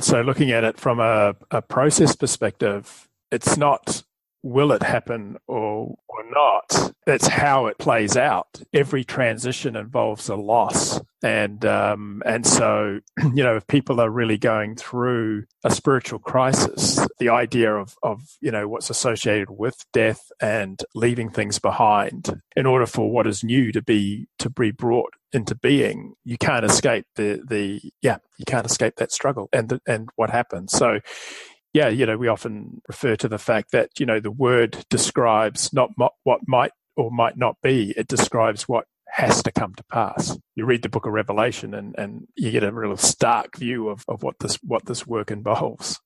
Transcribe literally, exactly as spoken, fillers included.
so looking at it from a, a process perspective, it's not will it happen or or not. That's how it plays out. Every transition involves a loss. And um, and so, you know, if people are really going through a spiritual crisis, the idea of, of, you know, what's associated with death and leaving things behind in order for what is new to be to be brought into being, you can't escape the, the yeah, you can't escape that struggle and the, and what happens. So, yeah, you know, we often refer to the fact that, you know, the word describes not mo- what might or might not be, it describes what has to come to pass. You read the book of Revelation and, and you get a real stark view of, of what this what this work involves.